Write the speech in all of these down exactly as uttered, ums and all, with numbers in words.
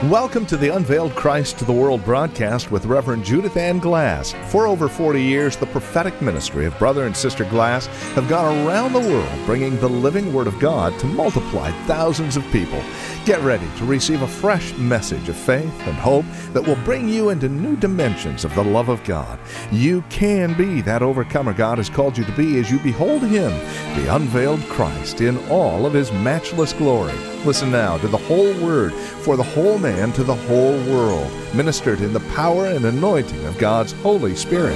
Welcome to the Unveiled Christ to the World broadcast with Reverend Judith Ann Glass. For over forty years, the prophetic ministry of Brother and Sister Glass have gone around the world bringing the living Word of God to multiply thousands of people. Get ready to receive a fresh message of faith and hope that will bring you into new dimensions of the love of God. You can be that overcomer God has called you to be as you behold Him, the unveiled Christ, in all of His matchless glory. Listen now to the whole Word for the whole man to the whole world, ministered in the power and anointing of God's Holy Spirit.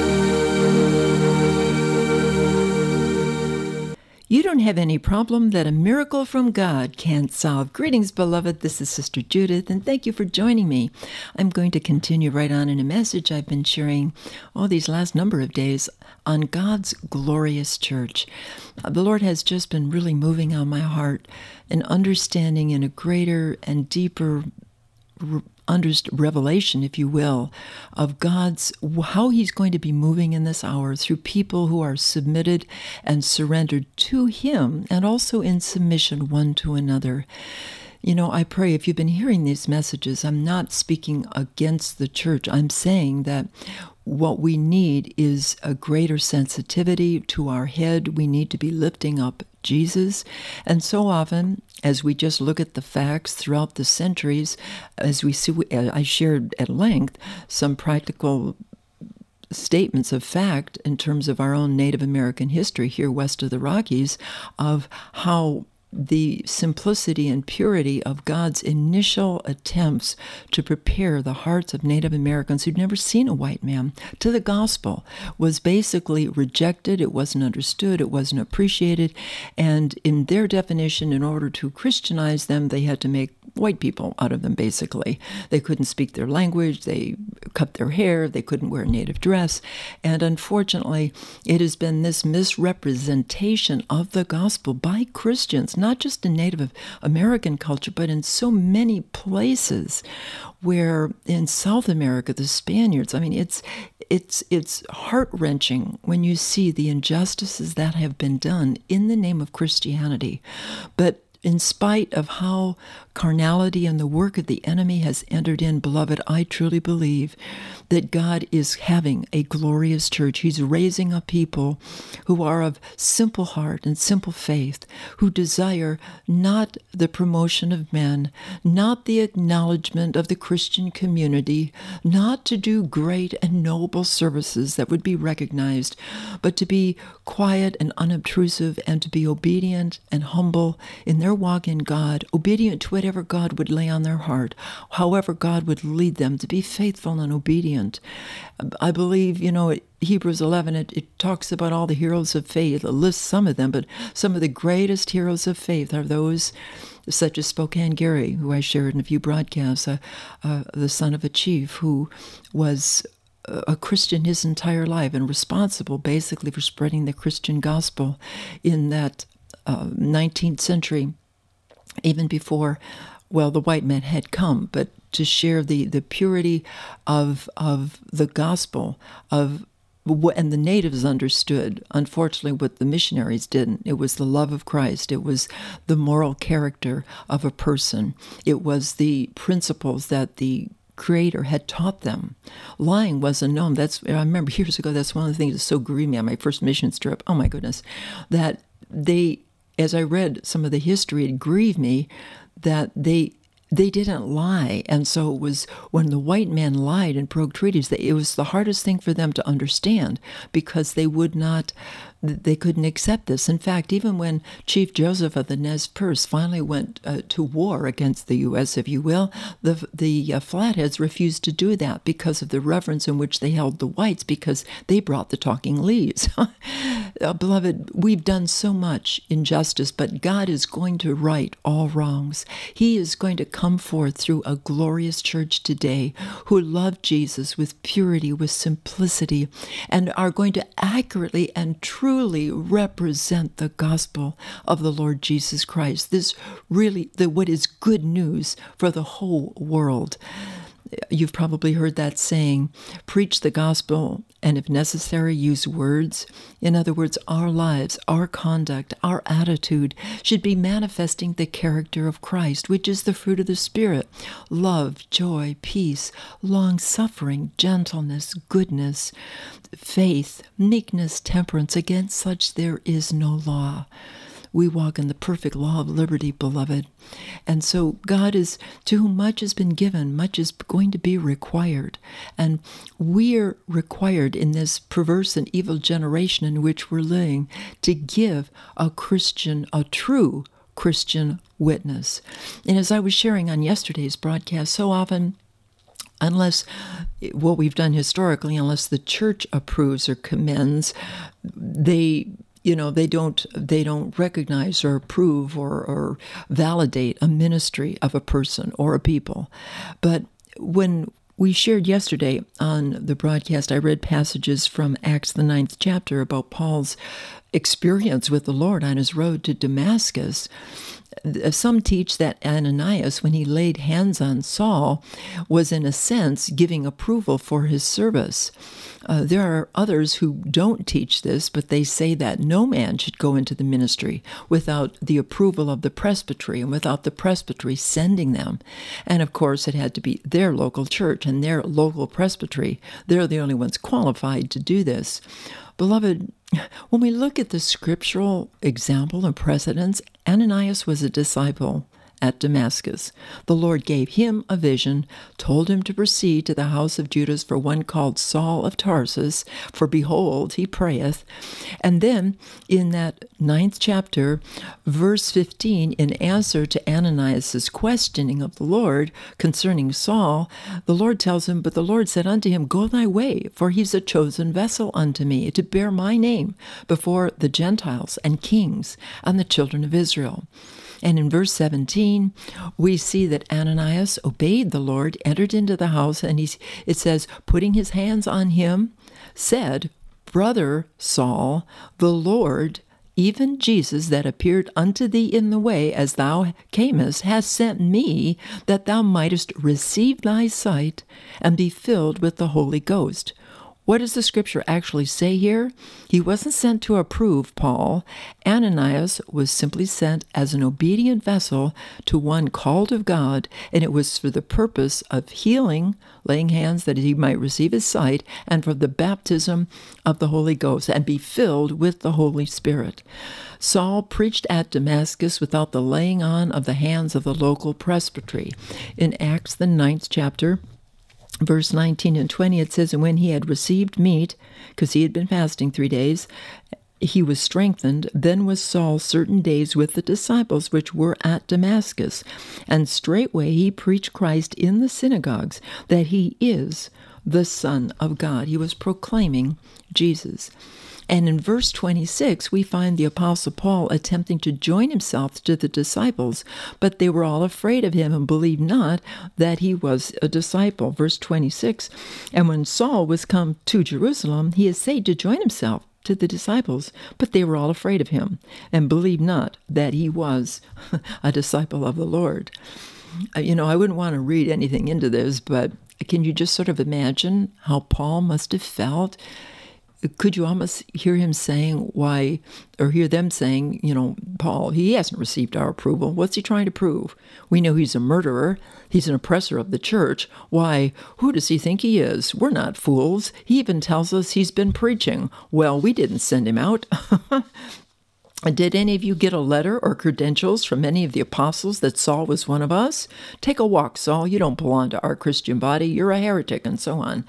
You don't have any problem that a miracle from God can't solve. Greetings, beloved. This is Sister Judith, and thank you for joining me. I'm going to continue right on in a message I've been sharing all these last number of days on God's glorious church. Uh, the Lord has just been really moving on my heart and understanding in a greater and deeper re- Under revelation, if you will, of God's, how He's going to be moving in this hour through people who are submitted and surrendered to Him and also in submission one to another. You know, I pray if you've been hearing these messages, I'm not speaking against the church. I'm saying that what we need is a greater sensitivity to our head. We need to be lifting up Jesus. And so often, as we just look at the facts throughout the centuries, as we see, I shared at length some practical statements of fact in terms of our own Native American history here west of the Rockies, of how the simplicity and purity of God's initial attempts to prepare the hearts of Native Americans who'd never seen a white man to the gospel was basically rejected. It wasn't understood. It wasn't appreciated. And in their definition, in order to Christianize them, they had to make white people out of them, basically. They couldn't speak their language. They cut their hair. They couldn't wear a native dress. And unfortunately, it has been this misrepresentation of the gospel by Christians, not just in Native American culture, but in so many places where in South America, the Spaniards, I mean, it's it's it's heart-wrenching when you see the injustices that have been done in the name of Christianity. But in spite of how carnality and the work of the enemy has entered in, beloved, I truly believe that God is having a glorious church. He's raising up people who are of simple heart and simple faith, who desire not the promotion of men, not the acknowledgement of the Christian community, not to do great and noble services that would be recognized, but to be quiet and unobtrusive and to be obedient and humble in their walk in God, obedient to whatever God would lay on their heart, however God would lead them, to be faithful and obedient. I believe, you know, Hebrews eleven, it, it talks about all the heroes of faith. It lists some of them, but some of the greatest heroes of faith are those such as Spokane Gary, who I shared in a few broadcasts, uh, uh, the son of a chief who was a Christian his entire life and responsible basically for spreading the Christian gospel in that uh, nineteenth century, even before, well, the white men had come, but to share the, the purity of of the gospel, of and the natives understood, unfortunately, what the missionaries didn't. It was the love of Christ. It was the moral character of a person. It was the principles that the Creator had taught them. Lying wasn't known. That's, I remember years ago, that's one of the things that so grieved me on my first missions trip. Oh my goodness. That they, as I read some of the history, it grieved me that they they didn't lie. And so it was when the white man lied and broke treaties, that it was the hardest thing for them to understand because they would not, they couldn't accept this. In fact, even when Chief Joseph of the Nez Perce finally went uh, to war against the U S, if you will, the the uh, Flatheads refused to do that because of the reverence in which they held the whites, because they brought the talking Lees. uh, beloved, we've done so much injustice, but God is going to right all wrongs. He is going to come forth through a glorious church today who love Jesus with purity, with simplicity, and are going to accurately and truly represent the gospel of the Lord Jesus Christ. This really, the what is good news for the whole world. You've probably heard that saying, preach the gospel, and if necessary, use words. In other words, our lives, our conduct, our attitude should be manifesting the character of Christ, which is the fruit of the Spirit: love, joy, peace, long-suffering, gentleness, goodness, faith, meekness, temperance. Against such there is no law. We walk in the perfect law of liberty, beloved. And so God is, to whom much has been given, much is going to be required. And we're required in this perverse and evil generation in which we're living to give a Christian, a true Christian witness. And as I was sharing on yesterday's broadcast, so often, unless what we've done historically, unless the church approves or commends, they You know, they don't they don't recognize or approve or, or validate a ministry of a person or a people. But when we shared yesterday on the broadcast, I read passages from Acts, the ninth chapter, about Paul's experience with the Lord on his road to Damascus. Some teach that Ananias, when he laid hands on Saul, was in a sense giving approval for his service. Uh, there are others who don't teach this, but they say that no man should go into the ministry without the approval of the presbytery and without the presbytery sending them. And of course, it had to be their local church and their local presbytery. They're the only ones qualified to do this. Beloved, when we look at the scriptural example and precedents, Ananias was a disciple at Damascus. The Lord gave him a vision, told him to proceed to the house of Judas for one called Saul of Tarsus, for behold, he prayeth. And then in that ninth chapter, verse fifteen, in answer to Ananias' questioning of the Lord concerning Saul, the Lord tells him, but the Lord said unto him, go thy way, for he's a chosen vessel unto me, to bear my name before the Gentiles and kings and the children of Israel. And in verse seventeen, we see that Ananias obeyed the Lord, entered into the house, and he's, it says, putting his hands on him, said, Brother Saul, the Lord, even Jesus that appeared unto thee in the way as thou camest, has sent me, that thou mightest receive thy sight and be filled with the Holy Ghost. What does the scripture actually say here? He wasn't sent to approve Paul. Ananias was simply sent as an obedient vessel to one called of God, and it was for the purpose of healing, laying hands that he might receive his sight, and for the baptism of the Holy Ghost, and be filled with the Holy Spirit. Saul preached at Damascus without the laying on of the hands of the local presbytery. In Acts, the ninth chapter, verse nineteen and twenty, it says, and when he had received meat, because he had been fasting three days, he was strengthened. Then was Saul certain days with the disciples which were at Damascus. And straightway he preached Christ in the synagogues, that he is the Son of God. He was proclaiming Jesus. And in verse twenty-six, we find the Apostle Paul attempting to join himself to the disciples, but they were all afraid of him and believed not that he was a disciple. Verse twenty-six, and when Saul was come to Jerusalem, he essayed to join himself to the disciples, but they were all afraid of him and believed not that he was a disciple of the Lord. You know, I wouldn't want to read anything into this, but can you just sort of imagine how Paul must have felt? Could you almost hear him saying, why, or hear them saying, you know, Paul, he hasn't received our approval. What's he trying to prove? We know he's a murderer. He's an oppressor of the church. Why, who does he think he is? We're not fools. He even tells us he's been preaching. Well, we didn't send him out. Did any of you get a letter or credentials from any of the apostles that Saul was one of us? Take a walk, Saul. You don't belong to our Christian body. You're a heretic, and so on.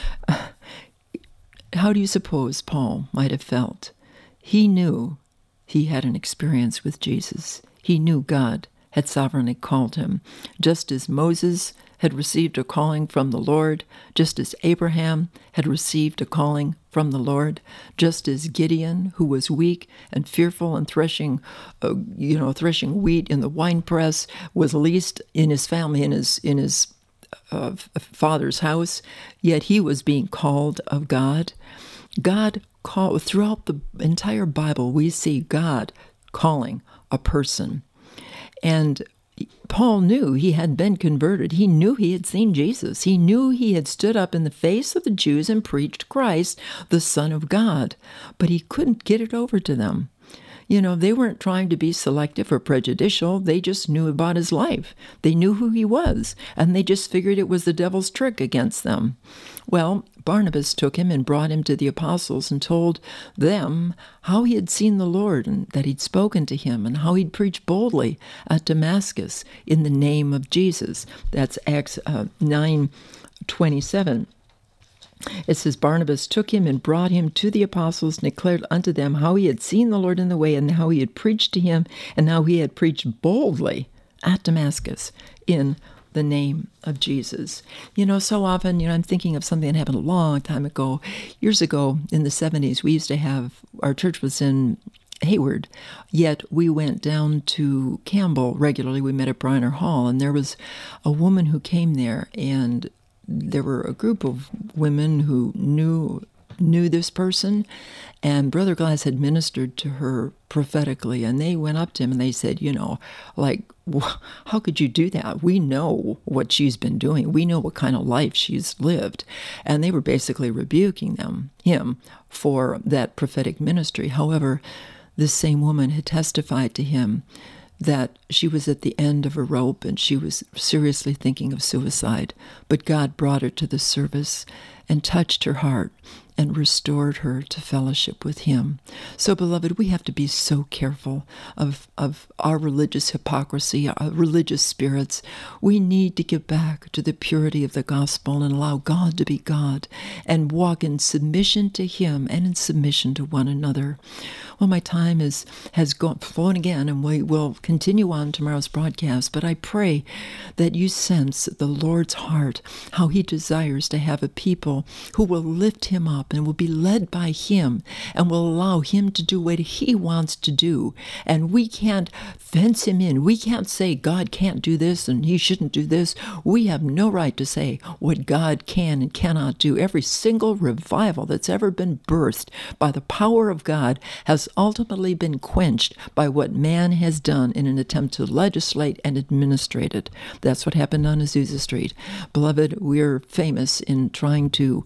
How do you suppose Paul might have felt? He knew he had an experience with Jesus. He knew God had sovereignly called him, just as Moses had received a calling from the Lord, just as Abraham had received a calling from the Lord, just as Gideon, who was weak and fearful and threshing, uh, you know, threshing wheat in the winepress, was least in his family, in his in his uh, father's house, yet he was being called of God. God called, throughout the entire Bible, we see God calling a person. And Paul knew he had been converted. He knew he had seen Jesus. He knew he had stood up in the face of the Jews and preached Christ, the Son of God. But he couldn't get it over to them. You know, they weren't trying to be selective or prejudicial. They just knew about his life. They knew who he was, and they just figured it was the devil's trick against them. Well, Barnabas took him and brought him to the apostles and told them how he had seen the Lord and that he'd spoken to him and how he'd preached boldly at Damascus in the name of Jesus. That's Acts uh, nine twenty-seven. It says, Barnabas took him and brought him to the apostles and declared unto them how he had seen the Lord in the way and how he had preached to him and how he had preached boldly at Damascus in the name of Jesus. You know, so often, you know, I'm thinking of something that happened a long time ago. Years ago, in the seventies, we used to have, our church was in Hayward, yet we went down to Campbell regularly. We met at Bryner Hall, and there was a woman who came there, and there were a group of women who knew knew this person, and Brother Glass had ministered to her prophetically, and they went up to him and they said, you know, like, how could you do that? We know what she's been doing. We know what kind of life she's lived. And they were basically rebuking them, him, for that prophetic ministry. However, this same woman had testified to him that she was at the end of her rope and she was seriously thinking of suicide. But God brought her to the service and touched her heart and restored her to fellowship with him. So, beloved, we have to be so careful of, of our religious hypocrisy, our religious spirits. We need to get back to the purity of the gospel and allow God to be God and walk in submission to him and in submission to one another. Well, my time is, has gone, flown again, and we will continue on tomorrow's broadcast, but I pray that you sense the Lord's heart, how he desires to have a people who will lift him up and will be led by him and will allow him to do what he wants to do. And we can't fence him in. We can't say God can't do this and he shouldn't do this. We have no right to say what God can and cannot do. Every single revival that's ever been birthed by the power of God has ultimately been quenched by what man has done in an attempt to legislate and administrate it. That's what happened on Azusa Street. Beloved, we're famous in trying to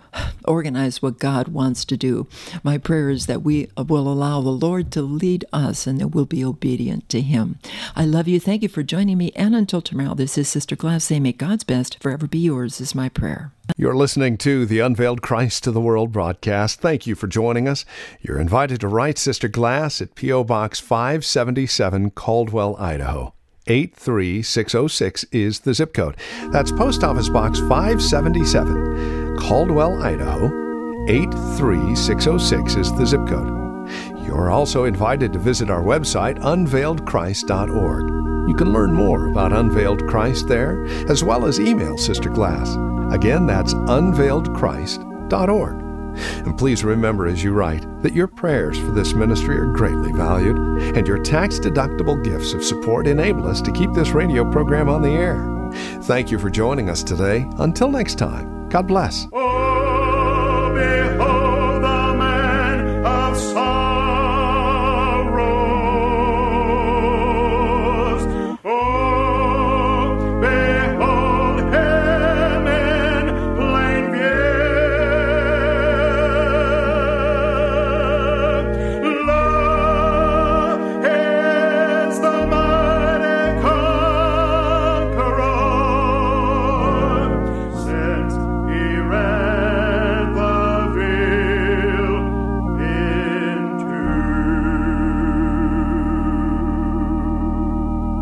organize what God wants to do. My prayer is that we will allow the Lord to lead us and that we'll be obedient to him. I love you. Thank you for joining me. And until tomorrow, this is Sister Glass saying, may God's best forever be yours is my prayer. You're listening to the Unveiled Christ to the World broadcast. Thank you for joining us. You're invited to write Sister Glass at P O. Box five seventy-seven, Caldwell, Idaho. eight three six oh six is the zip code. That's Post Office Box five seventy-seven, Caldwell, Idaho. eight three six oh six is the zip code. You're also invited to visit our website, unveiled christ dot org. You can learn more about Unveiled Christ there, as well as email Sister Glass. Again, that's unveiled christ dot org. And please remember as you write that your prayers for this ministry are greatly valued, and your tax-deductible gifts of support enable us to keep this radio program on the air. Thank you for joining us today. Until next time, God bless.